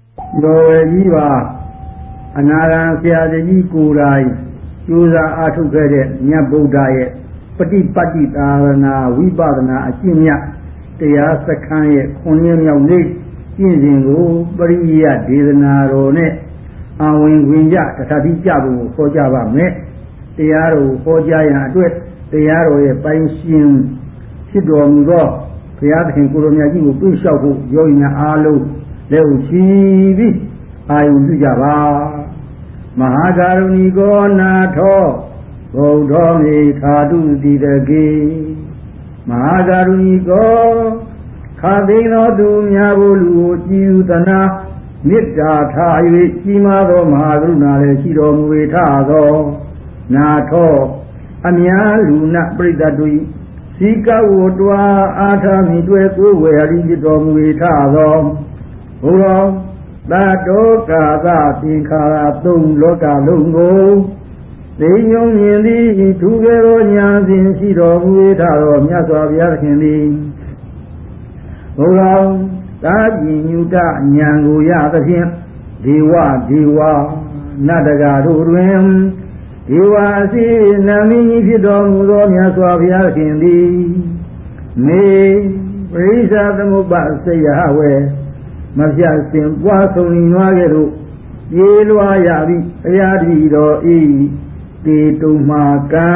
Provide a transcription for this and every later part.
ရောကြီးပါအနာဂံဆရာကြီးကိုယ်တိုင်ကျိုးစားအားထုတ်ခဲ့တဲ့မြတ်ဗုဒ္ဓရဲ့ပฏิပတ်တိသာရဏဝိပဿနာအကျင့်မြတ်တရားစခန်းရဲ့9ရက်မြောက်နေ့ကျင့်စဉ်ကိုပရိယဒေသနာတော်နဲ့အဝင်ခွင်ကြတထတိကြဖို့ခေါ်ကြပါမယ်တရားတော်ဟောကြားရန်အတွက်တရားတော်ရဲ့ပိုင်းရှင်ဖြစ်တော်မူသောဘုရားသခင်ကိုရောမြတ်ကြီးကိုတွေ့လျှောက်ဖို့ယောဂီများအားလုံးလက်ဦးချီပြီးအာယုပြုကြပါမဟာကာရုဏီကောနာထောဘုဒ္ဓောမေသာတုတိတကေမဟာကာရုဏီကောခါသိသောသူများကိုလူကိုကြည်ယူသနာမေတ္တာထား၍ကြီးမားသောမဟာကရုဏာလည်းရှိတော်မူ၏ထသောနာထောအများလူနာပရိသတ်တို့စီကဝတ္တဝါအာထာမိတွေ့ကိုယ်ဝေဟရိဖြစ်တော်မူ၏ထသောဘုရောသတ္တောကာသသင်္ခါရသုံးလောကလုံးကိုသိညုံမြင်သည်ထူးကဲသောဉာဏ်စဉ်ရှိတော်မူ၏ထသောမြတ်စွာဘုရားသခင်သည်ဘုရောသာပညုတဉာဏ်ကိုရသဖြင့်ဒေဝနတ္တကတို့တွင်ဒေဝအစီနာမည်ဖြစ်တော်မူသောမြတ်စွာဘုရားသခင်သည်မေပရိစ္ဆသမုပ္ပါစေယဟဝေမပြတ်စင်ပွားဆုံးနွားကဲ့သို့ပြေးလွှားရပြီးဘုရားတည်တော်ဤတေတုမာကံ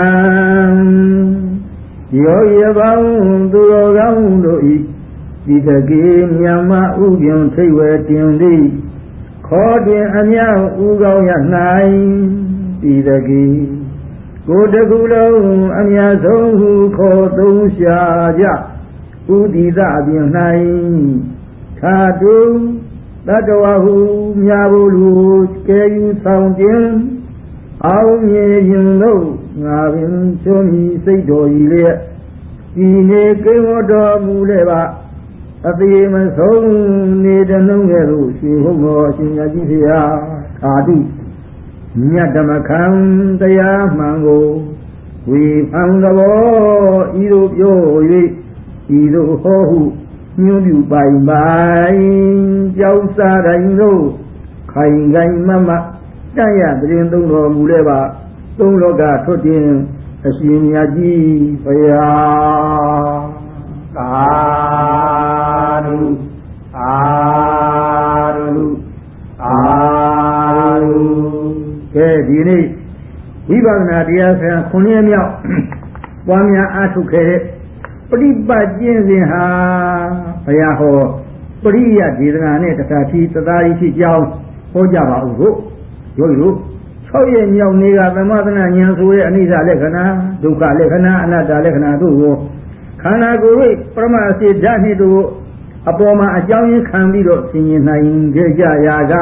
ယောယဘောင်းသူတော်ကောင်းတို့ဤဒီတကေမြမဥပြုံထိတ်ဝဲတင်သည်ခေါ်တင်အမြောက်ဥကောင်းရ၌ဒီတကေကိုတကူလုံးအမြတ်ဆုံးဟုခေါ်သုံးရှာကြဥဒီသအပြင်၌သာတုတတဝဟုမြာဘူးလူကဲယူဆောင်ခြင်းအောင်မြင်ရင်တို့ငါပင်ချွန်ဤစိတ်တော်ဤလျက်ဒီနေ့ကိဝတော်မူလေပါအသေးမဆုံးနေတလုံးကဲ့သို့ရှင်ဟုတ်တော်အရှင်မြတ်ကြီးဖေဟာသာတုမြတ်ဓမ္မခံတရားမှန်ကိုဝေဖန်သဘောဤသို့ပြော၍ဤသို့ဟောဟုညွှန်ပြပိုင်ကြောက်စားတိုင်းတို့ခိုင်ခိုင်မမတတ်ရတဲ့သုံးတော်မူလဲပါသုံးလောကထွတ်တင်အရှင်မြတ်ကြီးဘုရားသာဓုသာဓုသာဓုကဲဒီနေ့ဝိပဿနာတရားဆရာ9ရက်မြောက်ပွားများအားထုတ်ခဲ့တဲ့ပฏิပတ်ကျင့်စဉ်ဟာဘုရားဟောပရိယဒေသနာနဲ့တခါထီသသားကြီးဖြစ်ကြောင်းဟောကြပါဦးတို့ယောဂီတို့6ရက်မြောက်နေ့ကသမထနာဉာဏ်ဆိုတဲ့အနိစ္စလက္ခဏာဒုက္ခလက္ခဏာအနတ္တလက္ခဏာတို့ကိုခန္ဓာကိုယ်ရဲ့ပရမအစေဓာတ်နှင့်တို့အပေါ်မှာအကြောင်းရင်းခံပြီးတော့သင်ញနိုင်ခဲ့ကြရာက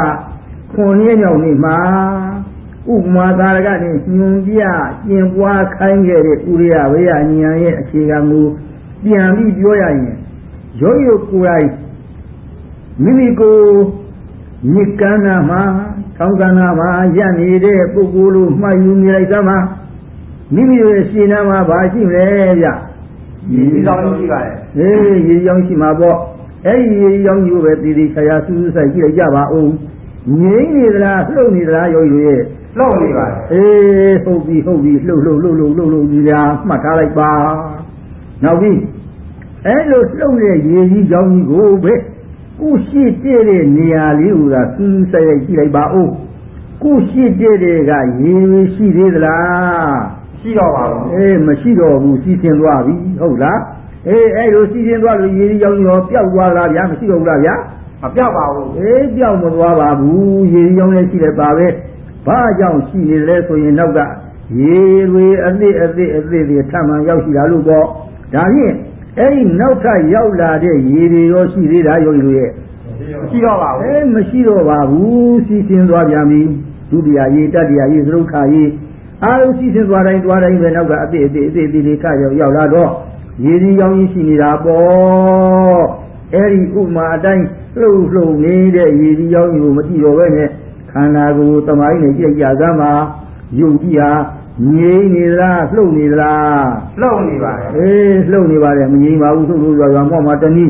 9ရက်မြောက်နေ့မှာဥပမာသာရကနဲ့ညွန်ပြကျင်ပွားခိုင်းခဲ့တဲ့ဥရိယဝေယဉာဏ်ရဲ့အခြေခံမူပြန်ပြီးပြောရရင်ယောဂီကိုယ်တိုင်မိမိကိုညစ်ကန်းနာမှာထောင်းကန်းနာမှာရပ်နေတဲ့ပုဂ္ဂိုလ်လိုမှတ်ယူနေလိုက်သမှာမိမိရဲ့ရှင်နာမှာဘာရှိလဲဗျရေကြောင်းရှိပါတယ်ရေကြောင်းရှိမှာပေါ့အဲ့ဒီရေကြောင်းကြီးပဲတည်တည်ချာချာစူးစူးဆိုင်ကြည့်လိုက်ကြပါဦးငြိမ့်နေသလားလှုပ်နေသလားယောဂီရဲ့လှုပ်နေပါတယ်ဟုတ်ပြီလှုပ်ဒီလားမှတ်ထားလိုက်ပါနောက်ပြီးအဲ့လိုလှုပ်တဲ့ရေကြီးကြောင်းကြီးကိုပဲကိုရှိတဲ့နေရာလေးကိုသာစူးစိုက်ကြည့်လိုက်ပါဦးကိုရှိတဲ့ကရေရှိသေးသလားရှိတော့ပါဘူးမရှိတော့ဘူးစီးဆင်းသွားပြီဟုတ်လားအဲ့လိုစီးဆင်းသွားလို့ရေကြီးကြောင်းကြီးတော့ပျောက်သွားလားဗျာမရှိတော့ဘူးလားဗျာမပျောက်ပါဘူးပျောက်မသွားပါဘူးရေကြီးကြောင်းလည်းရှိတယ်ပါပဲဘာကြောင့်ရှိနေလဲဆိုရင်နောက်ကရေတွေအသစ်တွေထပ်မှန်ရောက်ရှိတာလို့ပေါ့ဒါဖြင့်အဲ့ဒီနောက်ထပ်ရောက်လာတဲ့ရေတွေရောရှိသေးတာယောဂီတို့ရဲ့မရှိတော့ပါဘူးမရှိတော့ပါဘူးစီးဆင်းသွားပြန်ပြီဒုတိယရေတတိယရေသရုပ်ခါရေအားလုံးစီးဆင်းသွားတိုင်းပဲနောက်ကအသစ်တွေခါရောက်လာတော့ရေဒီကြောင်းကြီးရှိနေတာပေါ့အဲ့ဒီဥမာအတိုင်းလှုပ်နေတဲ့ရေဒီကြောင်းကြီးကိုမကြည့်တော့ပဲနဲ့ခန္ဓာကိုယ်တမိုင်းနဲ့ကြည့်ကြစမ်းပါယုတ်ကြီးဟာငြိမ့်နေလားလှုပ်နေလားလှုပ်နေပါတယ်လှုပ်နေပါတယ်မငြိမ့်ပါဘူးလှုပ်လို့ရွာမော့မှာတနည်း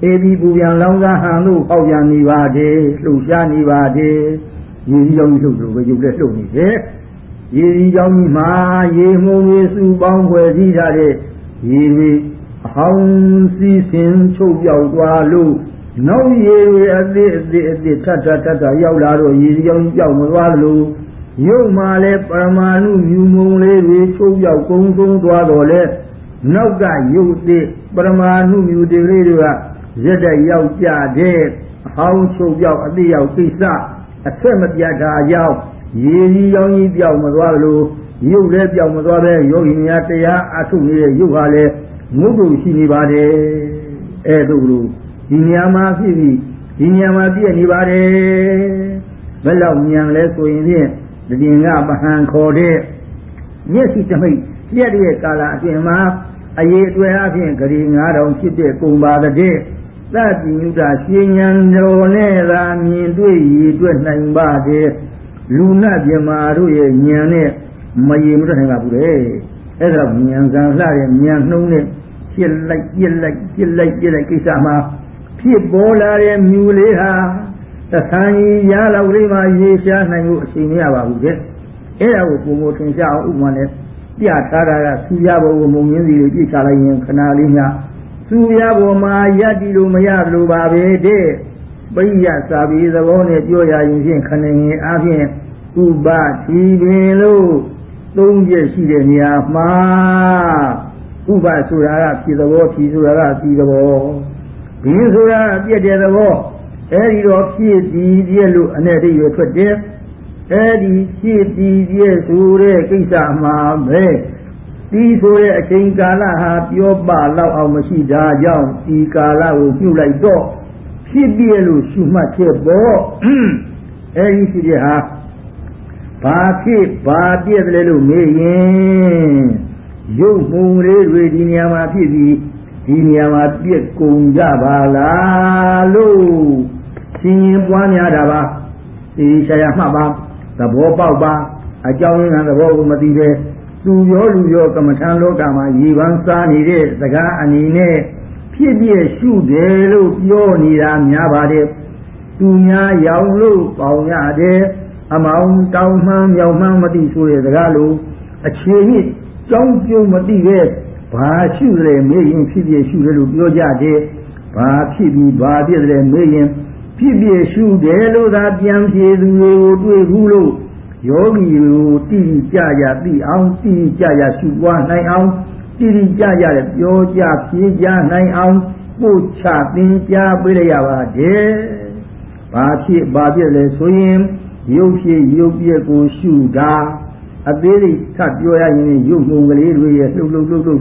ဒီပူပြန်လောင်းစားဟန်တို့ပေါက်ပြန်နေပါတယ်လှုပ်ရှားနေပါတယ်ရေကြီးကြောင်းကြီးလှုပ်လို့ပဲရုပ်လက်လှုပ်နေတယ်ရေကြီးကြောင်းကြီးမှာရေမှုန်တွေစုပေါင်းဖွဲ့စည်းထားတဲ့ရေတွေအဟောင်းစီးဆင်းချုပ်ပြောက်သွားလို့နောက်ရေတွေအသစ်ထပ်ရောက်လာတော့ရေကြီးကြောင်းကြီးပြောက်မသွားလို့ရုပ်မှာလဲပရမာဏုမြူမုံလေးတွေချုပ်ပြောက်ကုန်းဆုံးသွားတော့လဲနောက်ကရုပ်သစ်ပရမာဏုမြူတွေလေးတွေကရက်တဲ့ရောက်ကြတဲ့အဟောင်းချုပ်ပြောက်အသစ်ရောက်ကိစ္စအဆက်မပြတ်တာကြောင့်ရေကြီးကြောင်းကြီးပြောက်မသွားလို့ရုပ်လည်းပြောက်မသွားပဲယောဂီများတရားအထုတ်နေတဲ့ရုပ်ဟာလည်းငုတ်တုရှိနေပါတယ်အဲ့ဒါလို့ဒီနေရာမှာဖြစ်ပြီးဒီနေရာမှာပြည့်နေပါတယ်ဘယ်လောက်ဉာဏ်လဲဆိုရင်ဖြင့်တည်ငါပဟံခေါ်တဲ့မျက်စိတမိတ်ပြည့်တဲ့ကာလအတွင်းမှာအရေးအတွေ့အဖြစ်ဂရီ9000ဖြစ်တဲ့ကုံပါတဲ့သတိညုတာရှင်ဉဏ်တော်နဲ့သာမြင်တွေ့ရည်တွေ့နိုင်ပါတယ်လူနာပြမာတို့ရဲ့ဉာဏ်နဲ့မရေမတွေ့နိုင်ပါဘူးလေအဲ့ဒါဉာဏ်ကံလှတဲ့ဉာဏ်နှုံးနဲ့ပြစ်လိုက်ကိစ္စမှာဖြစ်ပေါ်လာတဲ့မြူလေးဟာသံကြီးရလောက်လေးမှရေရှားနိုင်ဖို့အချိန်မရပါဘူးတဲ့အဲ့ဒါကိုပုံမထင်ရှားအောင်ဥပမာနဲ့ပြထားတာကစူရဘောကိုမုံရင်းစီလေးပြစ်ချလိုက်ရင်ခဏလေးများစူရဘောမှာယက်တီလို့မရလို့ပါပဲတဲ့ပိယစာပေသဘောနဲ့ပြောရရင်ဖြင့်ခဏငယ်အားဖြင့်ဥပတိပင်လို့သုံးချက်ရှိတဲ့နေရာမှာဥပဆိုတာကဖြစ်သဘောဖြီဆိုတာကပြီးသဘောဘင်းဆိုတာပြည့်တဲ့သဘောအဲဒီတော့ဖြစ်ပြီးပြည့်လို့အနေတိရထွက်တယ်အဲဒီဖြစ်ပြီးပြည့်ဆိုတဲ့ကိစ္စမှာပဲဒီဆိုတဲ့အချိန်ကာလဟာပြောပလောက်အောင်မရှိတာကြောင့်ဒီကာလကိုပြုလိုက်တော့ဖြစ်ပြည့်လို့ရှုမှတ်ချက်ပေါ့အဲဒီဖြစ်တဲ့ဟာဘာဖြစ်ဘာပြည့်တယ်လို့မေးရင်ရုပ်မှုန်လေးတွေဒီနေရာမှာဖြစ်ပြီးဒီနေရာမှာပြည့်ကုန်ကြပါလားလို့ရှင်ရင်ပွားများတာပါဒီဆရာမှတ်ပါသဘောပေါက်ပါအကြောင်းရင်းကသဘောကိုမသိပဲသူရောလူရောကမ္မထံလောကမှာရေပန်းစားနေတဲ့စကားအနေနဲ့ဖြစ်ပြည့်ရှုတယ်လို့ပြောနေတာများပါတယ်သူများရောင်လို့ပေါင်ရတယ်အမောင်တောင်မှန်းမြောင်မှန်းမသိဆိုတဲ့စကားလို့အခြေဟစ်ကြောင်းကျုံမသိပဲဘာရှုတယ်မေးရင်ဖြစ်ပြည့်ရှုတယ်လို့ပြောကြတယ်ဘာဖြစ်ပြီးဘာပြည့်တယ်မေးရင်ဖြစ်ပြည့်ရှုတယ်လို့သာပြန်ဖြေသူတွေကိုတွေ့ဘူးလို့ယောဂီကိုတိတိကျကျသိအောင်တိတိကျကျရှုပွားနိုင်အောင်တိတိကျကျလည်းပြောကြဖြေကြနိုင်အောင်ပို့ချသင်ကြားပေးရပါတယ်ဘာဖြစ်ဘာပြည့်လဲဆိုရင်ရုပ်ဖြစ်ရုပ်ပြည့်ကိုရှုတာအသေးလေးထပ်ပြောရရင်ရုပ်မှုန်ကလေးတွေရဲ့လှုပ်လေးနဲ့ဒါ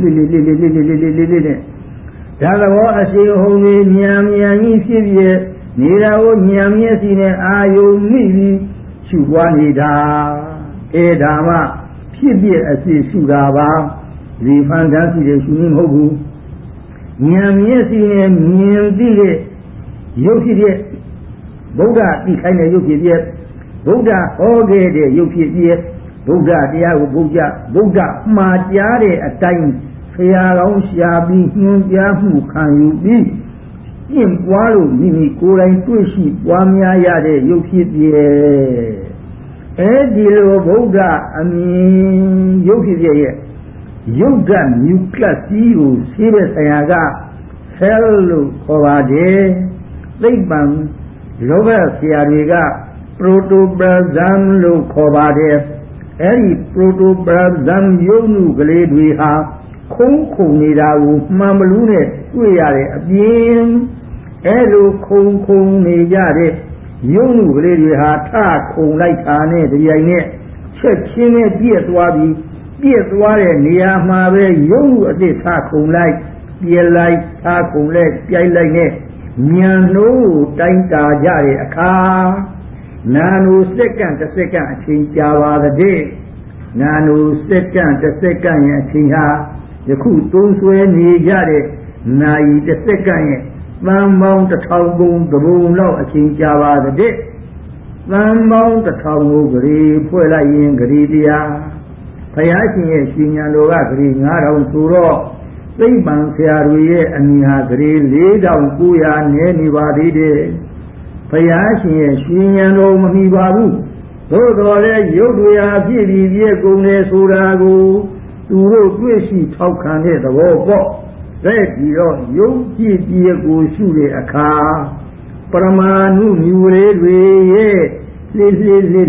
သဘောအရှိဟုံကြီးဉာဏ်ကြီးဖြစ်ပြနေတာကိုဉာဏ်မျက်စိနဲ့အာယုံမိပြီးရှုပွားနေတာအဲ့ဒါမှဖြစ်ပြအစီရှုတာပါဒီဖန်တန်းရှိတဲ့ရှုနေမဟုတ်ဘူးဉာဏ်မျက်စိနဲ့မြင်သိတဲ့ရုပ်ဖြစ်တဲ့ဗုဒ္ဓသိခိုင်းတဲ့ရုပ်ဖြစ်တဲ့ဗုဒ္ဓဟောခဲ့တဲ့ရုပ်ဖြစ်တဲ့ဗုဒ္ဓတရားကိုဗုဒ္ဓမှားကြားတဲ့အတိုင်းဆရာကောင်းရှာပြီးညွှန်ကြားမှုခံယူပြီးကျင့်ပွားလို့မိမိကိုယ်တိုင်တွေ့ရှိပွားများရတဲ့ရုပ်ဖြစ်ပြည့်အဲဒီလိုဗုဒ္ဓအမြင်ရုပ်ဖြစ်ပြည့်ရဲ့ယုတ်ကမြူကလတ်စီကိုဆေးတဲ့ဆရာက cell လို့ခေါ်ပါတယ်သိပ္ပံလောကဆရာတွေက protoplasm လို့ခေါ်ပါတယ်အဲဒီ protoplasm ရုပ်နုကလေးတွေဟာခုံနေတာကိုမှန်မလို့နဲ့တွေ့ရတဲ့အပြင်အဲလိုခုံနေကြတဲ့ရုပ်နုကလေးတွေဟာထခုံလိုက်တာနဲ့ဒီရိုင်နဲ့ချက်ချင်းနဲ့ပြည့်သွားပြီးပြည့်သွားတဲ့နေရာမှာပဲရုပ်နုအသစ်ထခုံလိုက်ပြည့်လိုက်ထခုံလိုက်ပြိုက်လိုက်နဲ့ဉာဏ်နှိုးကိုတိုင်းတာကြတဲ့အခါနာနိုစက္ကန့်တစ်စက္ကန့်အချိန်ကြာပါတဲ့နာနိုစက္ကန့်တစ်စက္ကန့်ရဲ့အချိန်ဟာယခုသုံးဆွဲနေကြတဲ့နာရီတစ်စက္ကန့်ရဲ့သံပေါင်း1000ပုံသဘုံလောက်အချိန်ကြာပါတဲ့သံပေါင်း1000ကိုဂရေဖွဲ့လိုက်ရင်ဂရေတရားဘုရားရှင်ရဲ့ရှင်ညာတော်ကဂရေ9000ဆိုတော့သိပ္ပံဆရာတွေရဲ့အမိဟာဂရေ4900နဲနေပါသေးတယ်ဘုရားရှင်ရဲ့ရွှေဉာဏ်တော်မမီပါဘူးသို့တော်လည်းရုပ်တွေဟာပြည့်ပြီးပြည့်ကုန်တယ်ဆိုတာကိုသူတို့တွေ့ရှိထောက်ခံတဲ့သဘောပေါ့တဲ့ဒီတော့ရုပ်ပြည့်ပြည့်ကိုရှုတဲ့အခါပရမာဏုမြူလေးတွေရဲ့လေးဒါ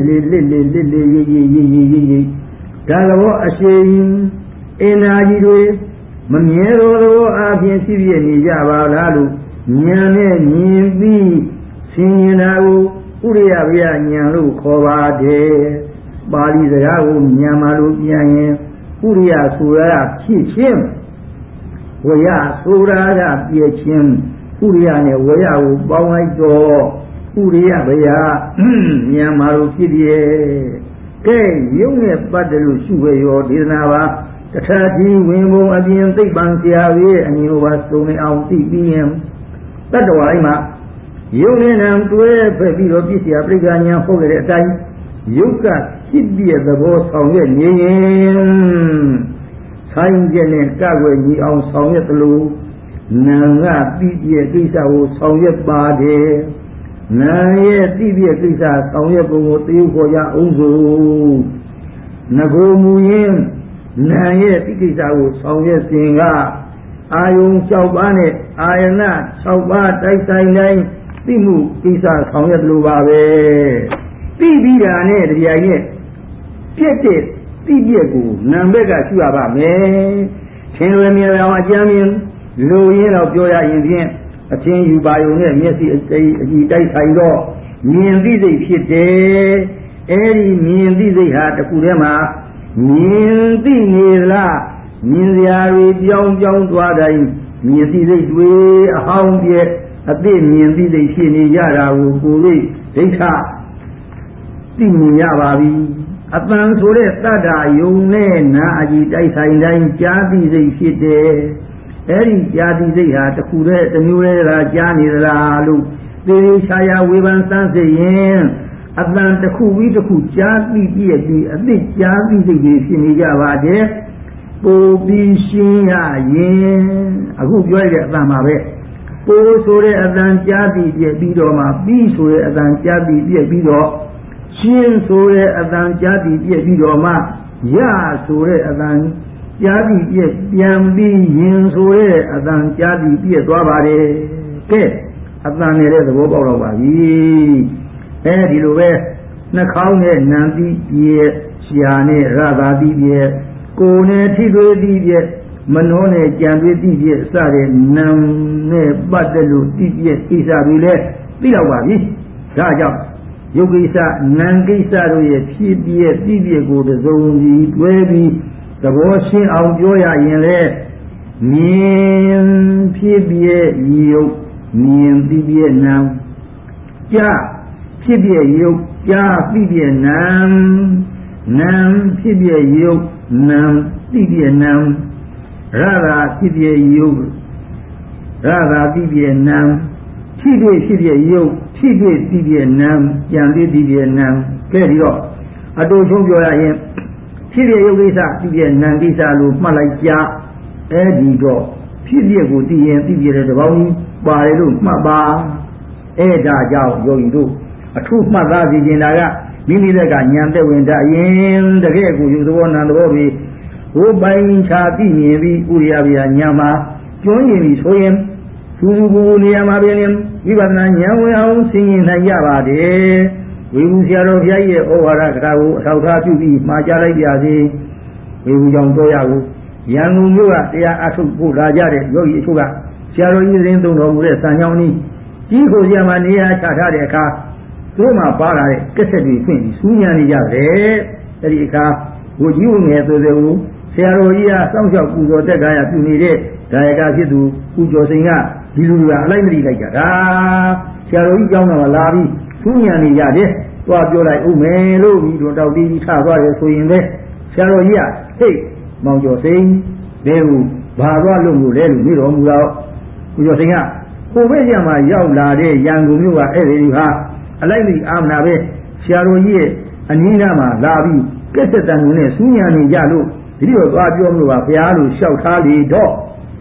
တော့အရှိန်အင်နာကြီးတွေမမြဲတော်သောအပြင်ရှိပြနေကြပါလားလို့ဉာဏ်နဲ့မြင်ပြီးဆင်ញင်တာကိုဥရိယဗျာဉာဏ်လို့ခေါ်ပါတယ်ပါဠိစကားကိုမြန်မာလိုပြန်ရင်ဥရိယဆိုတာဖြစ်ခြင်းဝရဆိုတာကပြည့်ခြင်းဥရိယနဲ့ဝရကိုပေါင်းလိုက်တော့ဥရိယဗျာမြန်မာလိုဖြစ်ရဲ့ကဲရုပ်နဲ့ပတ်တယ်လို့ရှုပဲရောဒေသနာပါတထာတိဝင်ပုံအပြင်သိပ္ပံဆရာရဲ့အမျိုးပါစုံနေအောင်သိပြီးရင်တတ္တဝါတိုင်းမှာယုံနဲ့နံတွဲဖက်ပြီးတော့ပြည့်စရာပြိက္ခာညာဟောခဲ့တဲ့အတိုင်းယုတ်ကဖြစ်ပြတဲ့သဘောဆောင်ရွက်နေရင်ဆိုင်ကျက်နဲ့ကကွယ်ညီအောင်ဆောင်ရွက်သလိုနာငါပြည့်ပြည့်ကိစ္စကိုဆောင်ရွက်ပါတယ်နာရဲ့ပြည့်ပြည့်ကိစ္စဆောင်ရွက်ပုံကိုတရုပ်ခေါ်ကြအောင်စို့ငကိုမူရင်နာရဲ့ပြည့်ကိစ္စကိုဆောင်ရွက်စဉ်ကအာယုံ6ပါးနဲ့အာယနာ6ပါးတိုက်ဆိုင်တိုင်းသိမှုကိစ္စဆောင်ရွက်လိုပါပဲသိပြီးတာနဲ့တရားရဲ့ပြည့်တဲ့သိပြည့်ကိုနာဘက်ကရှုရပါမယ်ထင်လွယ်မြင်အောင်အကျမ်းမြင်လိုရင်းတော့ပြောရရင်ဖြင့်အချင်းယူပါယုံနဲ့မျက်စိအကြည့်တိုက်ဆိုင်တော့မြင်သိစိတ်ဖြစ်တယ်အဲဒီမြင်သိစိတ်ဟာတစ်ခုတည်းမှာမြင်သိနေလားမြင်စရာတွေပြောင်းသွားတိုင်းမြင်သိစိတ်တွေအဟောင်းပြည့်အသိမြင်သိစိတ်ဖြစ်နေကြတာကိုကိုယ်လေးဒိဋ္ဌသိမြင်ရပါပြီအတန်ဆိုတဲ့တတ္တယုံနဲ့နာအကြည့်တိုက်ဆိုင်တိုင်းကြားသိစိတ်ဖြစ်တယ်အဲဒီကြားသိစိတ်ဟာတစ်ခုတည်းတစ်မျိုးတည်းသာကြားနေသလားလို့သေသေးချာချာဝေဖန်စမ်းစစ်ရင်အတန်တစ်ခုပြီးတစ်ခုကြားသိပြည့်ပြီးအသိကြားသိစိတ်တွေဖြစ်နေကြပါတယ်ပိုပြီးရှင်းရရင်အခုပြောရတဲ့အတန်မှာပဲပိုဆိုတဲ့အတန်ကြားသိပြည့်ပြီးတော့မှပြီးဆိုတဲ့အတန်ကြားသိပြည့်ပြီးတော့ရှင်းဆိုတဲ့အတန်ကြားသိပြည့်ပြီးတော့မှရဆိုတဲ့အတန်ကြားသိပြည့်ပြန်ပြီးရင်ဆိုတဲ့အတန်ကြားသိပြည့်သွားပါတယ်ကဲအတန်နေတဲ့သဘောပေါက်တော့ပါပြီအဲဒီလိုပဲနှာခေါင်းနဲ့နံသိပြည့်ရှာနဲ့ရတာသိပြည့်ကိုယ်နဲ့ထိတွေ့သိပြည့်မနှောနဲ့ကြံတွေ့သိပြည့်စတဲ့နံနဲ့ပတ်သက်လို့သိပြည့်ကိစ္စတွေလည်းသိတော့ပါပြီဒါကြောင့်ယုတ်ကိစ္စနံကိစ္စတို့ရဲ့ဖြစ်ပြည့်သိပြည့်ကိုတစုံစီတွဲပြီးသဘောရှင်းအောင်ပြောရရင်လေမြင်ဖြစ်ပြည့်ယုတ်မြင်သိပြည့်နံကြားဖြစ်ပြည့်ယုတ်ကြားသိပြည့်နံနံဖြစ်ပြည့်ယုတ်နံသိပြည့်နံရတာဖြစ်ပြည့်ယုတ်ရတာသိပြည့်နံထိတွေ့ဖြစ်ပြည့်ယုတ်ထိတွေ့သိပြည့်နံကြံတွေ့သိပြည့်နံကဲဒီတော့အတူဆုံးပြောရရင်ဖြစ်ပြည့်ယုတ်ကိစ္စသိပြည့်နံကိစ္စလို့မှတ်လိုက်ကြအဲဒီတော့ဖြစ်ပြည့်ကိုသိရင်သိပြည့်တဲ့တပေါင်းကြီးပါတယ်လို့မှတ်ပါအဲဒါကြောင့်ယောဂီတို့အထုမှတ်သားစီခြင်းတာကမိမိလက်ကဉာဏ်သက်ဝင်တတ်ရင်တကယ်ကိုယူသဘောနာသဘောတွေဟိုပိုင်းခြားသိမြင်ပြီးဥရိယဗျာဉာဏ်မှာကျွမ်းကျင်ပြီးဆိုရင်သူဘူနေရာမှာပြင်ဝိပဿနာဉာဏ်ဝင်အောင်ဆင်ခြင်နိုင်ကြပါတယ်ဝေဘူးဆရာတော်ဘုရားရဲ့ဩဝါဒကထာကိုအထောက်ထားပြုပြီးမှာကြားလိုက်ပါစေဝေဘူးကြောင့်တော်ရကိုရန်ကုန်မြို့ကတရားအထုတ်ဖို့လာကြတဲ့ယောဂီအချို့ကဆရာတော်ကြီးသတင်းသုံးတော်မူတဲ့စံကြောင်းကြီးကြီးကိုဆရာမနေရာချထားတဲ့အခါသူတို့မှပါလာတဲ့ကက်ဆက်တွေဖွင့်ပြီးစူးညံနေကြတယ်အဲဒီအခါဝကြီးဝင်ငယ်ဆိုတဲ့ကိုဆရာတော်ကြီးကစောင့်ရှောက်ပူဇော်တက်ကားရပြုနေတဲ့ဒါယကဖြစ်သူပူဇော်စိန်ကဒီလူကအလိုက်မလိလိုက်ကြတာဆရာတော်ကြီးကြောင်းကလာပြီးစူးညံနေကြတယ်သွားပြောလိုက်ဦးမယ်လို့ပြီးတော့တောက်ပြီးထသွားတယ်ဆိုရင်ပဲဆရာတော်ကြီးကဟိတ်မောင်ကျော်စိန်ဘယ်ကိုဘာသွားလို့လို့လဲလို့ပြီးတော်မူတော့ပူဇော်စိန်ကဟိုဘက်ကျမှရောက်လာတဲ့ရန်ကုန်မြို့ကအဲ့ဒီဟာအလိုက်မိအာမနာပဲဆရာတော်ကြီးရဲ့အနည်းနာမှာလာပြီးကက်ဆက်တန်ကိုနဲ့စူးညံနေကြလို့ဒီလိုသွားပြောလို့ပါဘုရားလို့လျှောက်ထားလေတော့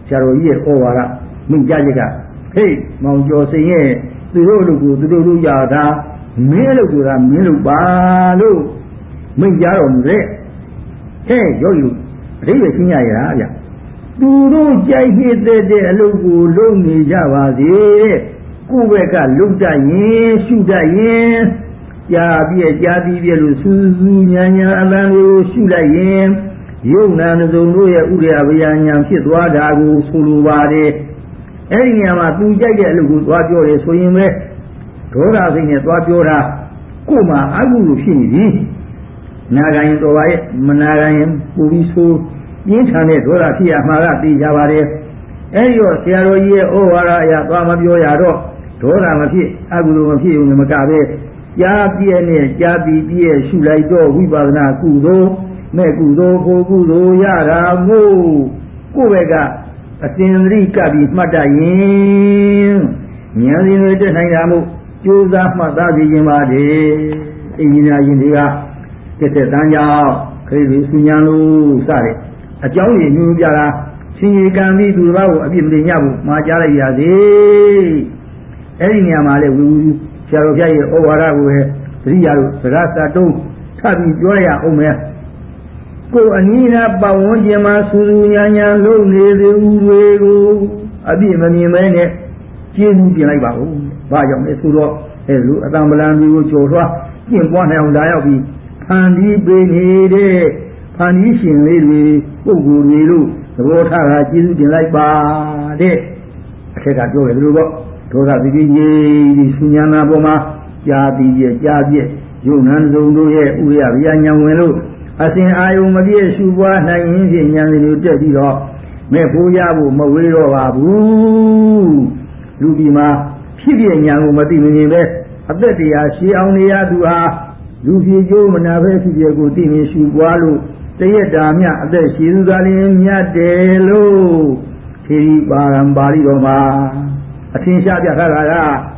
ဆရာတော်ကြီးရဲ့ဩဝါဒမိန့်ကြားချက်ကဟေးမောင်ကျော်စိန်ရဲ့သူတို့လူကိုသူတို့လူရတာမင်းလို့ဆိုတာမင်းလို့ပါလို့မိန့်ကြားတော်မူတဲ့ဟဲ့ယောဂီအဓိပ္ပာယ်ရှင်းရရဗျသူတို့ကြိုက်ဖြစ်တဲ့အလုပ်ကိုလုပ်နေကြပါစေတဲ့ကိုယ့်ဘက်ကလုံတတ်ရင်ရှုတတ်ရင်ကြားပြီးလို့စူးစူးညာညာအလံကိုရှုလိုက်ရင်ယုံနာစုံတို့ရဲ့ဥရိယဗျာညာဖြစ်သွားတာကိုဆိုလိုပါတယ်အဲ့ဒီနေရာမှာသူကြိုက်တဲ့အလုပ်ကိုသွားပြောတယ်ဆိုရင်ပဲဒေါသစိတ်နဲ့သွားပြောတာကိုယ်မှာအကုသိုလ်ဖြစ်နေပြီနာဂရင်တော်ပါရဲ့မနာဂရင်ပူပြီးဆိုပြင်းထန်တဲ့ဒေါသဖြစ်ရမှာကသိကြပါတယ်အဲ့ဒီတော့ဆရာတော်ကြီးရဲ့ဩဝါဒအရာသွားမပြောရတော့ဒေါသမဖြစ်အကုသိုလ်မဖြစ်ုံနဲ့မကပဲကြားပြည့်နဲ့ကြားပြီးပြည့်ရှုလိုက်တော့ဝိပဿနာကုသိုလ်မဲ့ကုသိုလ်ကိုကုသိုလ်ရတာမို့ကိုယ့်ဘက်ကအစဉ်သတိကပ်ပြီးမှတ်တတ်ရင်ဉာဏ်စဉ်တွေတက်နိုင်တာမို့ကြိုးစားမှတ်သားစီခြင်းပါတယ်အင်ဂျင်နီယာရှင်တွေကတက်တန်းကြောင့်ခရီးတွေစဉ္ညာလို့စတဲ့အကြောင်းရင်းညွှန်ပြတာရှင်ရီကံပြီးသူတော်ကိုအပြစ်မတင်ရဘူးမှာကြားလိုက်ရစေအဲ့ဒီနေရာမှာလေဝီဝီဆရာတော်ဖျားရဲ့ဩဝါဒကိုပဲသတိရလို့စကားစတုံးထပ်ပြီးပြောရအောင်မယ်ကိုအနီးနားပတ်ဝန်းကျင်မှာစူးစူးညာညာလုပ်နေသူတွေကိုအပြစ်မမြင်မဲနဲ့ကျေးဇူးတင်လိုက်ပါဦးဘာကြောင့်လဲဆိုတော့အဲလိုအတံပလံတွေကိုကြော်လွှားကျင့်ပွားနိုင်အောင်လာရောက်ပြီးဖန်တီးပေးနေတဲ့ဖန်တီးရှင်လေးတွေပုဂ္ဂိုလ်တွေလို့သဘောထားတာကျေးဇူးတင်လိုက်ပါတဲ့အထက်ကပြောတယ်လို့ပေါ့ဒေါသပိပိကြီးဒီစုညာနာပေါ်မှာကြာပြီးယုံနာစုံတို့ရဲ့ဥရဗျာညာဝင်လို့အစဉ်အာယုံမပြည့်ရှုပွားနိုင်ရင်ဖြင့်ဉာဏ်တွေတက်ပြီးတော့မဲ့ဖို့ရဖို့မဝေးတော့ပါဘူးလူပြည်မှာဖြစ်ပြဉာဏ်ကိုမသိမမြင်ပဲအသက်တရားရှည်အောင်နေရသူဟာလူပြည်ကျိုးမနာပဲဖြစ်ပြကိုသိမြင်ရှုပွားလို့တရက်တာမြအသက်ရှည်သူသာလျှင်မြတ်တယ်လို့ထေရီပါရံပါဠိတော်မှာအထင်ရှားပြထားတာက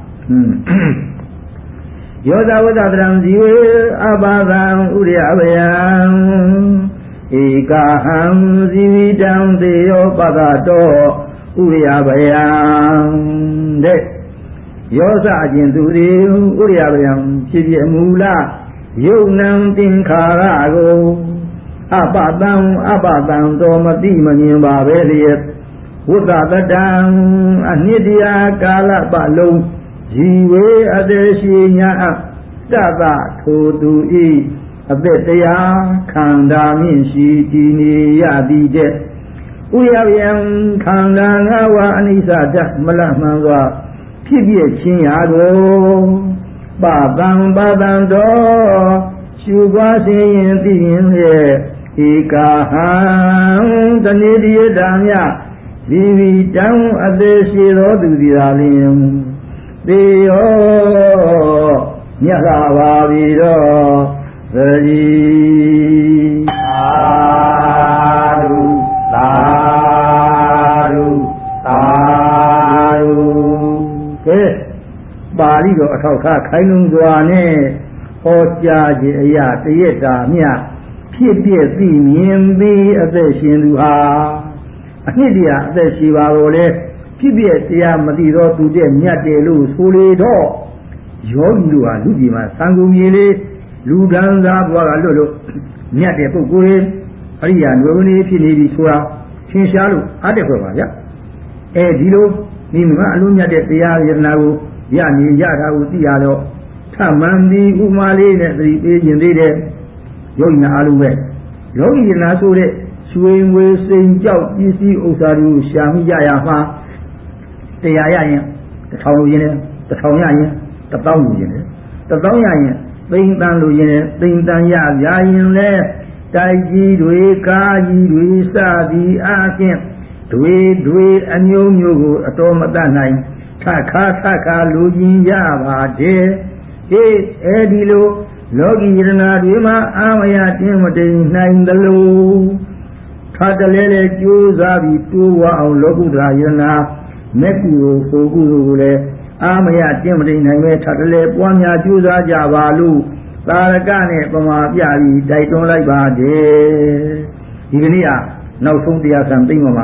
ယောဇဝတ္တတရံဇီဝေအဘာသံဥရိယဗျံဧကာဟံဇီဝိတံသေယောပဒတောဥရိယဗျံတဲ့ယောဇအကျဉ်သူတွေဥရိယဗျံဖြစ်ဖြစ်မူလယုံနံသင်္ခါရကိုအပတံတော်မတိမမြင်ပါပဲလျက်ဝတ္တတတံအနှစ်တရားကာလပတ်လုံးဇီဝေအသေးရှိညာတတထိုသူဤအသက်တရားခန္ဓာမြင့်ရှိတည်နေရသည်တဲ့ဥရဗျံခန္ဓာငါးပါးအနိစ္စတမလမှန်စွာဖြစ်ပြချင်းရာကိုပတံတော်ရှုပွားစေရင်သိရင်ရဲ့ဧကာဟံတဏိတိယတံမြဇီဝိတံအသေးရှိသောသူသည်သာလျှင်သေယောမြတ်သာပါပြီတော့သတိသာဓုသာဓုသာဓုကဲပါဠိတော်အထောက်ထားခိုင်းလုံးစွာနဲ့ဟောကြားခြင်းအရာတရက်တာမြဖြစ်ပြည့်သိမြင်ပြီးအသက်ရှင်သူဟာအနှစ်တရာအသက်ရှိပါတော့လေဖြစ်ပြတရားမသိတော့သူတဲ့မြတ်တယ်လို့ဆိုလေတော့ယောဂီတို့ဟာလူကြီးမှာသံဃာမြေလေးလူဒန်းစားဘွားကလွတ်လို့မြတ်တဲ့ပုဂ္ဂိုလ်တွေအရိယာနွယ်ဝင်နေဖြစ်နေပြီဆိုတာသင်ရှားလို့အားတက်ခွက်ပါဗျအဲဒီလိုဒီမှာအလုံးမြတ်တဲ့တရားယတနာကိုရနေရတာကိုသိရတော့ထမှန်ပြီးဥမာလေးနဲ့သတိပေးခြင်းသေးတယ်ယောဂီနာအားလုံးပဲယောဂီယတနာဆိုတဲ့ရွှေငွေစိန်ကြောက်ပစ္စည်းဥစ္စာတွေကိုရှာမိကြရမှာတရားရရင်1000လိုရင်းတယ်1000ရရင်1000လိုရင်းတယ်1000ရရင်သိမ့်တန်လိုရင်းတယ်သိမ့်တန်ရပြရင်လဲတိုက်ကြီးတွေကားကြီးတွေစသည်အားဖြင့်တွေအမျိုးမျိုးကိုအတော်မတတ်နိုင်ထခါလူကြီးရပါတယ်အဲဒီလိုလောကီယတနာတွေမှာအာမယတင်းမတိန်နိုင်သလိုခါတလဲလဲကြိုးစားပြီးတိုးဝအောင်လောကုတ္တရာယတနာမဲ့ကူကိုဆိုကူကိုလည်းအာမယတင်းမတိန်နိုင်ပဲထပ်တလဲပွားများကြိုးစားကြပါလို့သာရကနဲ့ပမာပြပြီးတိုက်တွန်းလိုက်ပါတယ်ဒီကနေ့ကနောက်ဆုံးတရားဆံသိမ့်မှာမှု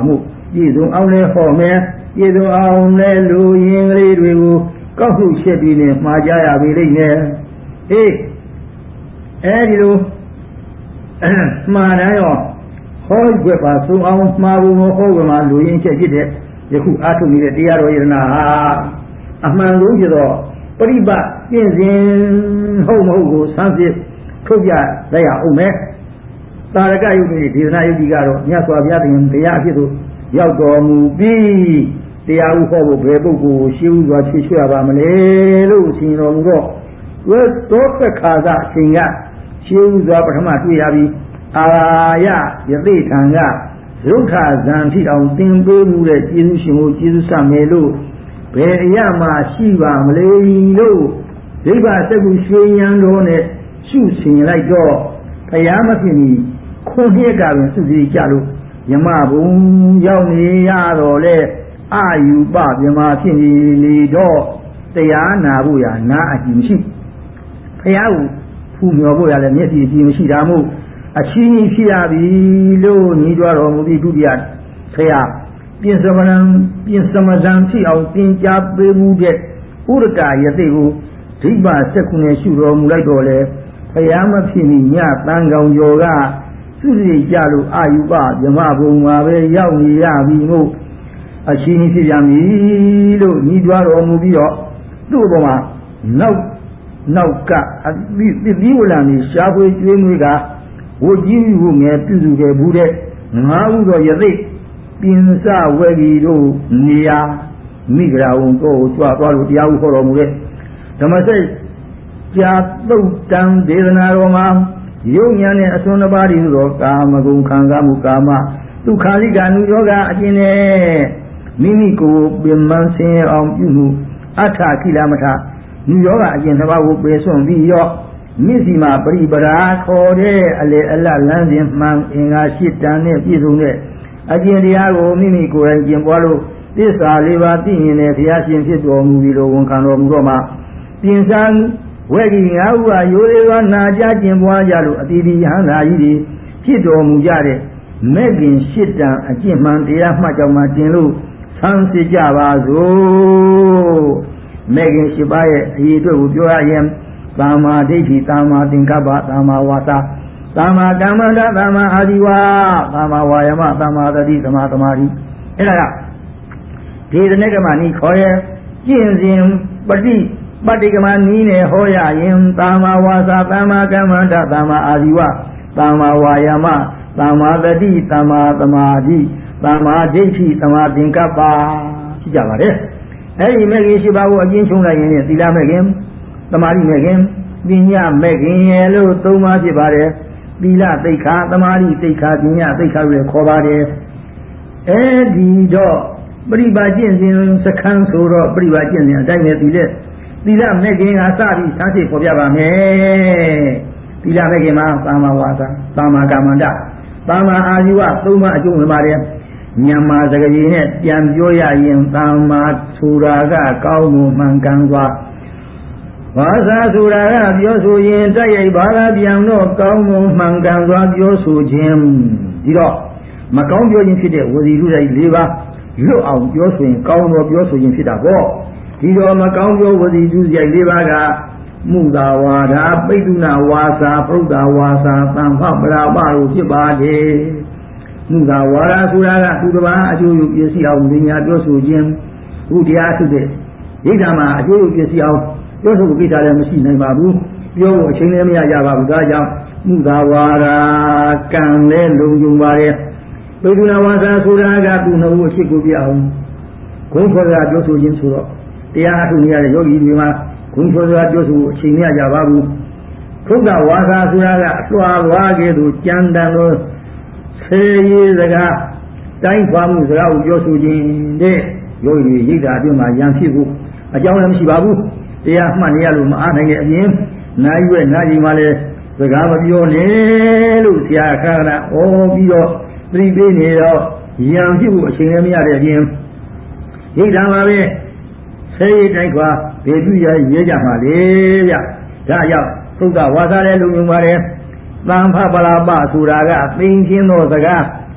ပြည်စုံအောင်လဲဟောမယ်ပြည်စုံအောင်လဲလူရင်းကလေးတွေကိုကောက်ခုချက်ပြီးနဲ့မှားကြရပြီလိမ့်မယ်အေးအဲဒီလိုမှားတယ်ရောဟောွက်ပါစုံအောင်မှားဘူးဟောွက်မှာလူရင်းချက်ဖြစ်တဲ့ယခုအားထုတ်နေတဲ့တရားတော်ယရနာဟာအမှန်ဆုံးဖြစ်တော့ပရိပတ်ပြင့်စဉ်ဟုတ်မဟုတ်ကိုစမ်းစစ်ထုတ်ပြလိုက်ရအောင်မယ်တာရကယုတ်တိဒေသနာယုတ်တိကတော့မြတ်စွာဘုရားတရားအဖြစ်သို့ရောက်တော်မူပြီးတရားဥဟောဖို့ဘယ်ပုဂ္ဂိုလ်ရှိဥစွာချွေချွေရပါမလဲလို့ရှင်တော်မူတော့သောထွက်ခါကအချိန်ကရှိဥစွာပထမတွေ့ရပြီးအာရယသိထံကရုဋ္ဌဇံဖြစ်အောင်သင်ပေးမှုတဲ့ကျေးဇူးရှင်ကိုကျေးဇူးဆမယ်လို့ဘယ်အရာမှရှိပါမလဲလို့ဒိဗ္ဗစက္ကုရွှေဉဏ်တော်နဲ့ရှုဆင်လိုက်တော့ဘုရားမဖြစ်မီခုနှစ်ကပင်စုစည်းကြလို့ယမဘုံရောက်နေရတော့လေအာယူပမြမဖြစ်နေလေတော့တရားနာဖို့ရနာအကြည့်မရှိဘုရားကိုဖူမျောဖို့ရလည်းမျက်စိအကြည့်မရှိတာမို့အချင်းကြီးဖြစ်ရပြီလို့ညီတော်တော်မူပြီးဒုတိယဆရာပြင်စမဇံဖြစ်အောင်သင်ကြားပေးမှုတဲ့ဥရကယသိကိုဒိဗ္ဗစက္ခုနဲ့ရှုတော်မူလိုက်တော့လေဘုရားမဖြစ်မီညတန်ကောင်ကျော်ကသူစီကြလို့အာယူပဗြဟ္မဘုံမှာပဲရောက်နေရပြီမို့အချင်းကြီးဖြစ်ရမည်လို့ညီတော်တော်မူပြီးတော့သူ့ဘုံမှာနောက်ကဒီဝလံကြီးရှားဖွေကျွေးမွေးကဝကြီးဝငယ်ပြုစုခဲ့ဘူးတဲ့ငါးဥသောယသိပြင်စဝဲကြီးတို့နေရာမိဂရာဝန်ကိုကြွားသွားလို့တရားဥဟောတော်မူတဲ့ဓမ္မစိတ်ကြာသုတ်တံဒေသနာတော်မှာယုံဉာဏ်နဲ့အစွန်းတစ်ပါးတည်းသောကာမဂုဏ်ခံစားမှုကာမဒုက္ခလိကအနုယောဂအကျဉ်းနဲ့မိမိကိုယ်ပင်မဆင်းအောင်ပြုမှုအထခိလမထနုယောဂအကျဉ်းတစ်ပါးကိုပယ်စွန့်ပြီးရောမြစ်စီမှာပရိပရာခေါ်တဲ့အလေအလတ်လမ်းစဉ်မှန်အင်္ဂါ၈တန်နဲ့ပြည့်စုံတဲ့အကျင့်တရားကိုမိမိကိုယ်တိုင်ကျင့်ပွားလို့သစ္စာ၄ပါးသိရင်လည်းဘုရားရှင်ဖြစ်တော်မူပြီလို့ဝန်ခံတော်မူတော့မှပြင်စံဝဲကြီး၅ဦးဟာရိုးလေးစွာနာကြားကျင့်ပွားကြလို့အတိအယဟန္တာကြီးတွေဖြစ်တော်မူကြတဲ့မဲ့ခင်၈တန်အကျင့်မှန်တရားမှတ်ကြောင့်မှတင်လို့ဆန်းစစ်ကြပါစို့မဲ့ခင်၈ပါးရဲ့အရေးအတွက်ကိုပြောရရင်သမ္မာဒိဋ္ဌိသမ္မာသင်္ကပ္ပသမ္မာဝါစာသမ္မာကမ္မန္တသမ္မာအာဇီဝသမ္မာဝါယာမသမ္မာသတိသမ္မာသမာဓိအဲ့ဒါကဒေသနကမနီခေါ်ရဲ့ကျင့်စဉ်ပဋိကမနီးနဲ့ဟောရရင်သမ္မာဝါစာသမ္မာကမ္မန္တသမ္မာအာဇီဝသမ္မာဝါယာမသမ္မာသတိသမ္မာသမာဓိသမ္မာဒိဋ္ဌိသမ္မာသင်္ကပ္ပဖြစ်ကြပါတယ်အဲ့ဒီမဲ့ခင်ရှိပါကိုအကျဉ်းချုံလိုက်ရင်သီလမဲ့ခင်သမာဓိမဲ့ခင်ပညာမဲ့ခင်ရဲ့လို့သုံးပါးဖြစ်ပါတယ်သီလသိက္ခာသမာဓိသိက္ခာပညာသိက္ခာတွေခေါ်ပါတယ်အဲဒီတော့ပရိပါကျင့်စဉ်စခန်းဆိုတော့ပရိပါကျင့်စဉ်အတိုင်းနဲ့သီလမဲ့ခင်ကစပြီးဆန်းစစ်ပေါ်ပြပါမယ်သီလမဲ့ခင်မှာသမ္မာဝါစာသမ္မာကမ္မန္တသမ္မာအာဇီဝသုံးပါးအကျုံးဝင်ပါတယ်မြန်မာစကားကြီးနဲ့ပြန်ပြောရရင်သမ္မာဆိုတာကကောင်းမှုမှန်ကန်စွာဝါစာဆိုတာကပြောဆိုရင်တိုက်ရိုက်ဘာသာပြန်တော့ကောင်းမှုမှန်ကန်စွာပြောဆိုခြင်းဒီတော့မကောင်းပြောခြင်းဖြစ်တဲ့ဝစီလူတိုင်း၄ပါးလွတ်အောင်ပြောဆိုရင်ကောင်းတော့ပြောဆိုခြင်းဖြစ်တာပေါ့ဒီတော့မကောင်းပြောဝစီလူတိုင်း၄ပါးကမုသာဝါဒပိဋ္ဌုနာဝါစာပရုဒ္ဓဝါစာသံဖပရာပတို့ဖြစ်ပါတယ်မုသာဝါဒဆိုတာကသူတစ်ပါးအကျိုးယူပစ္စည်းအောင်ဉာဏ်ပြောဆိုခြင်းဘုရားဆုတဲ့ဒိဋ္ဌာမှာအကျိုးယူပစ္စည်းအောင်ပြောဆိုကိစ္စလည်းမရှိနိုင်ပါဘူးပြောဖို့အချိန်လည်းမရကြပါဘူးဒါကြောင့်မုသာဝါဒကံလည်းလုံခြုံပါတယ်ပိဋကနာဝါစာဆိုတာကသူ့နှုတ်အရှိကိုပြအောင်ဂုဏ်ခေါ်တာပြောဆိုခြင်းဆိုတော့တရားအထုနေရတဲ့ယောဂီတွေမှာဂုဏ်ခေါ်တာပြောဆိုအချိန်မရကြပါဘူးသုဒ္ဓဝါစာဆိုတာကအလွှာသွားကဲ့သို့ကြံတန်လို့ဆေးရည်စကားတိုင်းဖွာမှုစကားကိုပြောဆိုခြင်းတဲ့ယောဂီတွေရိတ်တာအတွင်းမှာယံဖြစ်ဖို့အကြောင်းလည်းမရှိပါဘူးတရားမှတ်နေရလို့မအားနိုင်တဲ့အပြင်နိုင်ရွယ်နာကြီးမှလည်းစကားမပြောနဲ့လို့ဆရာခါကနာဩပြီးတော့ပြိပေးနေတော့ရံဖြစ်ဖို့အချိန်လည်းမရတဲ့အပြင်ရိတ်တာမှာပဲဆေးရည်တိုင်းခွာဘေပြုရရဲကြမှာလေဗျဒါကြောင့်သုဒ္ဓဝါစာလည်းလုံုံပါတယ်သံဖပလာပဆိုတာကသိချင်းသောစကား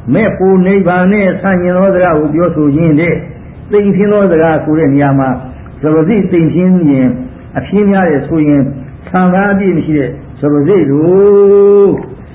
မဲ့ဖို့နိဗ္ဗာန်နဲ့ဆန့်ကျင်သောစကားကိုပြောဆိုခြင်းတဲ့သိမ့်ခြင်းသောစကားဆိုတဲ့နေရာမှာသဘောစိတ်သိမ့်ခြင်းရင်အပြင်းများတဲ့ဆိုရင်ဆံသာအပြည့်မရှိတဲ့သဘောစိတ်တို့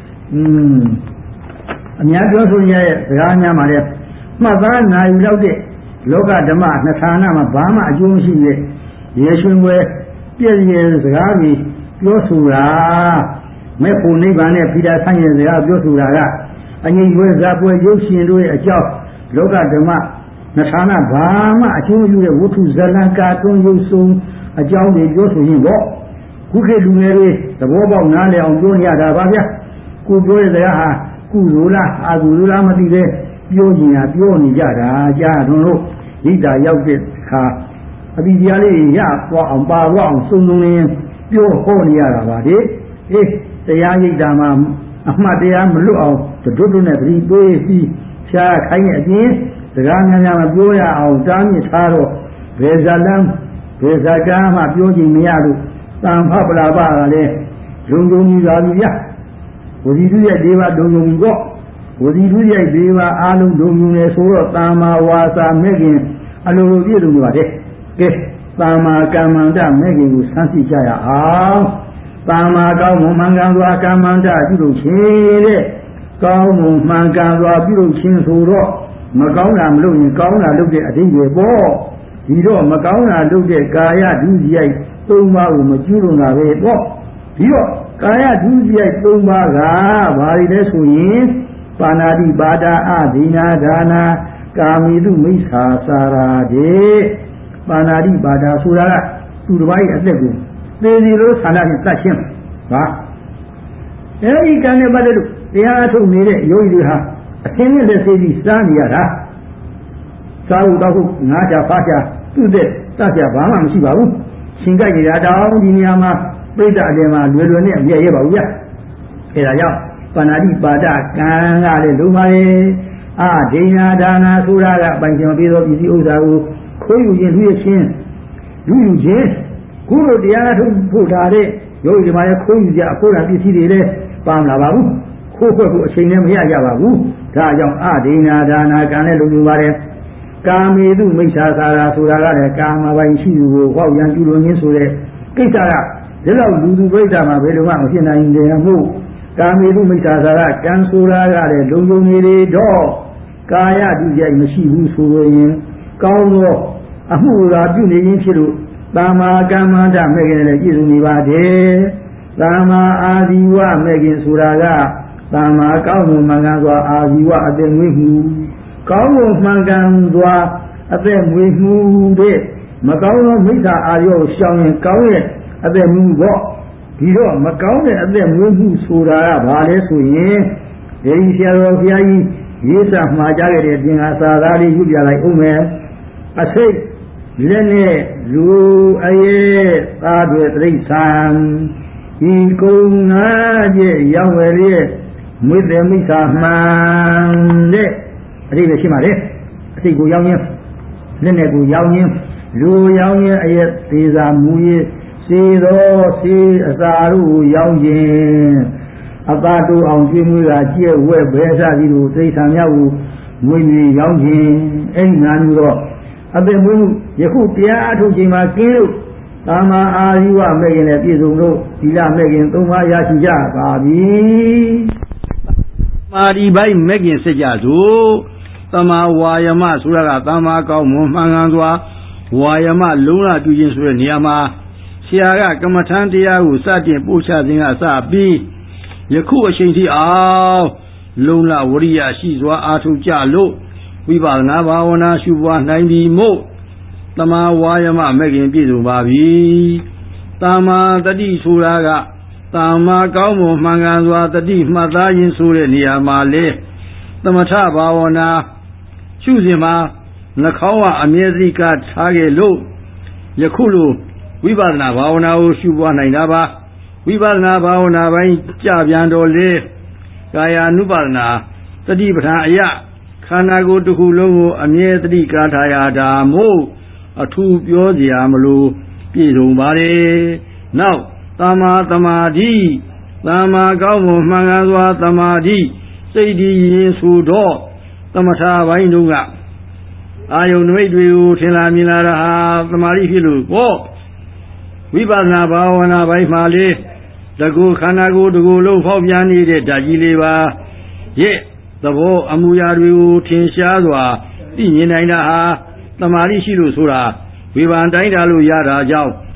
အများပြောဆိုရတဲ့စကားများမှာလည်းမှတ်သားနိုင်လောက်တဲ့လောကဓမ္မနှစ်ဌာနမှာဘာမှအကျိုးမရှိတဲ့ရေရွှင်ွယ်ပြည့်ရစကားကြီးပြောဆိုတာမဲ့ဖို့နိဗ္ဗာန်နဲ့ဖိဒါဆန့်ကျင်စကားပြောဆိုတာကအငြိမ့်ွယ်ဇာပွဲရုပ်ရှင်တို့ရဲ့အကြောင်းလောကဓမ္မနှစ်ဌာနဘာမှအကျိုးမရှိတဲ့ဝတ္ထုဇလံကာတွန်းရုပ်ဆုံးအကြောင်းတွေပြောဆိုရင်ပေါ့ခုခေတ်လူငယ်တွေသဘောပေါက်နားလည်အောင်ပြောရတာပါဗျာကိုပြောတဲ့စကားဟာကုသိုလ်လားအကုသိုလ်လားမသိသေးပြောကျင်တာပြောနေကြတာကြားတော်လို့ဣဒ္ဓာရောက်တဲ့အခါအတိတရားလေးရသွားအောင်ပါသွားအောင်စုံစုံလင်းပြောဟောနေရတာပါဒီတရားဣဒ္ဓာမှာအမှတ်တရားမလွတ်အောင်တို့နဲ့သတိပေးပြီးဖြားခိုင်းတဲ့အပြင်စကားများများမပြောရအောင်တားမြစ်ထားတော့ဘယ်ဇာလံဘယ်ဇာကားမှပြောချင်မရလို့တန်ဖပလာပကလည်းလုံုံကြီးပါပြီဗျာဝစီတုရဲ့ဒေဝလုံုံကြီးပေါ့ဝစီတုရဲ့ဒေဝအားလုံးလုံုံနေဆိုတော့တာမာဝါစာမဲ့ခင်အလိုလိုပြည့်စုံနေပါတယ်ကဲတာမာကမ္မန္တမဲ့ခင်ကိုစမ်းစစ်ကြရအောင်တာမာကောင်းမွန်မှန်ကန်စွာကမ္မန္တပြုလုပ်ခြင်းတဲ့ကောင်းမွန်မှန်ကန်စွာပြုလုပ်ခြင်းဆိုတော့မကောင်းတာမလုပ်ရင်ကောင်းတာလုပ်တဲ့အဓိပ္ပာယ်ပေါ့ဒီတော့မကောင်းတာလုပ်တဲ့ကာယဒုစရိုက်၃ပါးကိုမကျူးလွန်တာပဲပေါ့ဒီတော့ကာယဒုစရိုက်၃ပါးကဘာတွေလဲဆိုရင်ပါဏာတိပါဒာအဒိနာဒါနာကာမိတုမိစ္ဆာစာရာတေပါဏာတိပါဒာဆိုတာကသူတစ်ပါးရဲ့အသက်ကိုသေစီလို့ဆန္ဒဖြင့်တတ်ခြင်းပါအဲဒီကံနဲ့ပတ်သက်လို့တရားအထုတ်နေတဲ့ယောဂီတွေဟာအသင်းနဲ့လက်သေးပြီးစားနေရတာစားဖို့တော့ငါးချာဖားချာသူ့တဲ့တတ်ချာဘာမှမရှိပါဘူးရှင်ကြိုက်နေတာတောင်ဒီနေရာမှာပြိတ္တအတယ်မှာလွယ်လွယ်နဲ့မြဲရဲပါဘူးဗျအဲဒါကြောင့်ပါဏာတိပါဒကံကလည်းလုံးပါလေအဒိနာဒါနာဆိုတာကပိုင်ရှင်ပြီးသောပစ္စည်းဥစ္စာကိုခိုးယူခြင်းလူရခြင်းလူယူခြင်းခုလိုတရားထုတ်ဖို့ထားတဲ့ယောဂီဒီမှာလည်းခိုးယူကြအဖို့တာပစ္စည်းတွေလည်းပါမလာပါဘူးခိုးခွက်ကိုအချိန်နဲ့မရကြပါဘူးဒါကြောင့်အဒိနာဒါနာကံလည်းလုံးယူပါတယ်ကာမေတုမိစ္ဆာသာရာဆိုတာကလည်းကာမပိုင်ရှိသူကိုဟောက်ရန်ကျူလို့ရင်းဆိုတဲ့ကိစ္စကဒီလောက်လူသူပြိတ္တာမှာဘယ်လိုမှမဖြစ်နိုင်တယ်မို့ကာမေတုမိစ္ဆာသာရကံဆိုတာကလည်းလုံုံနေလေတော့ကာယဒုစရိုက်မရှိဘူးဆိုရင်ကောင်းသောအမှုရာပြုနေခြင်းဖြစ်လို့သမ္မာကမ္မန္တမဲ့ခင်လည်းပြည့်စုံနေပါတယ်သမ္မာအာဇီဝမဲ့ခင်ဆိုတာကသမ္မာကောင်းမှုမှန်ကန်စွာအာဇီဝအသက်မွေးမှုကောင်းမှုမှန်ကန်စွာအသက်မွေးမှုတဲ့မကောင်းသောမိစ္ဆာအာရုံရှောင်ရင်ကောင်းရဲ့အသက်မွေးမှုပေါ့ဒီတော့မကောင်းတဲ့အသက်မွေးမှုဆိုတာကဘာလဲဆိုရင်ဒေဒီဆရာတော်ဘုရားကြီးရေးစာမှာကြားခဲ့တဲ့သင်္ဃာစာသားလေးယူပြလိုက်အောင်မယ်အစိတ်လက်နဲ့လူအရဲ့သားတွေတိရစ္ဆာန်ဒီကုံငါးရဲ့ရောက်ဝယ်ရဲ့မွေးတဲ့မိစ္ဆာမှန်တဲ့အတိတ်ပဲရှိပါလေအစိတ်ကိုရောက်ရင်လက်နဲ့ကိုရောက်ရင်လူရောက်ရင်အရဲ့သေးစာမူရဲ့စေသောစေအစာတို့ရောက်ရင်အသာတို့အောင်ကျွေးမွေးတာကြည့်ဝဲဘဲစားပြီးတို့သိဆံမြောက်ကိုမွေးနေရောက်ရင်အဲ့ဒီငါမျိုးတော့အသက်မွေးမှုယခုတရားအထုတ်ချိန်မှာကင်းလို့သာမအာဇီဝမဲ့ခင်နဲ့ပြည့်စုံလို့ဒီလမဲ့ခင်၃ပါးရရှိကြပါပြီမာဒီဘိုင်းမဲ့ခင်စစ်ကြစို့သမာဝါယမဆိုတာကသမာကောင်းမွန်မှန်ကန်စွာဝါယမလုံးဝပြုခြင်းဆိုတဲ့နေရာမှာဆရာကကမ္မထမ်းတရားကိုစတင်ပို့ချခြင်းကစပြီးယခုအချိန်ထိအောင်လုံလဝရိယရှိစွာအားထုတ်ကြလို့ဝိပဿနာဘာဝနာရှုပွားနိုင်ပြီမို့တမာဝါယမမဲ့ခင်ပြည့်စုံပါပြီတမာတတိဆိုတာကတမာကောင်းမွန်မှန်ကန်စွာတတိမှတ်သားခြင်းဆိုတဲ့နေရာမှာလေသမထဘာဝနာရှုစဉ်မှာနှာခေါင်းကအမြဲတည်းကထားခဲ့လို့ယခုလိုဝိပဿနာဘာဝနာကိုရှုပွားနိုင်တာပါဝိပဿနာဘာဝနာပိုင်းကြပြန်တော်လေကာယ ानु ပါဒနာတတိပဋ္ဌာန်အယခန္ဓာကိုယ်တစ်ခုလုံးကိုအမြဲတတိကာထားရတာမို့အထူးပြောစရာမလိုပြည့်စုံပါတယ်နောက်သမ္မာသမာဓိသမ္မာကောင်းမှုမှန်ကန်စွာသမာဓိစိတ်တည်ရင်ဆိုတော့သမထဘိုင်းတို့ကအာယုန်နမိတ်တွေကိုထင်လာမြင်လာတာဟာသမာဓိဖြစ်လို့ဟောဝိပဿနာဘာဝနာဘိုင်းမှာလေတကူခန္ဓာကိုယ်တကူလုံးဖောက်ပြန်နေတဲ့ဓာတ်ကြီးလေးပါရဲ့သဘောအမူအရာတွေကိုထင်ရှားစွာသိမြင်နိုင်တာဟာသမာဓိရှိလို့ဆိုတာဝိပဿနာတိုင်းတာလို့ရတာကြောင့်